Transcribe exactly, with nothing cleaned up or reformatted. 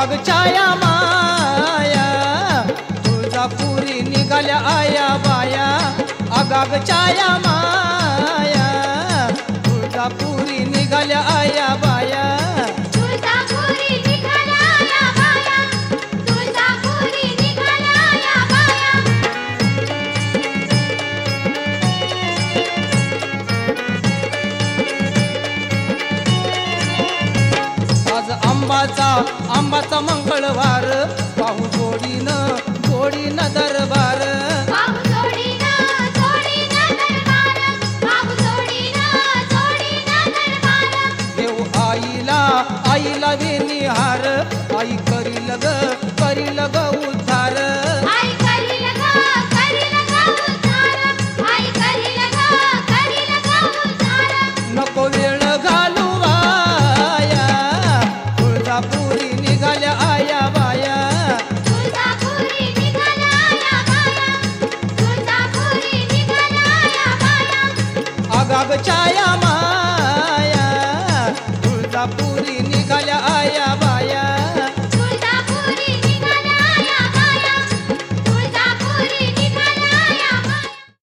Agag छाया माया तुळजापुरी निघाल्या आया बाया अगाग छाया माया तुळजापुरी निघाल्या आया बाया तुळजापुरी निघाल्या आया बाया तुळजापुरी निघाल्या आया बाया आज आंबाचा आंबाचा मंगळवार पाहू जोडीनं जोडीनं दरबार पाहू जोडीनं जोडीनं दरबार पाहू जोडीनं जोडीनं दरबार देऊ आईला आईला वेनिहार आई करील ग करील ग उद्धार आई करील ग करील ग उद्धार आई करील ग करील ग उद्धार नको वेळ घालू वाया तुळजापुरी निघाल्या आया बाया तुळजापुरी निघाल्या आया बाया तुळजापुरी निघाल्या आया बाया अगाग छाया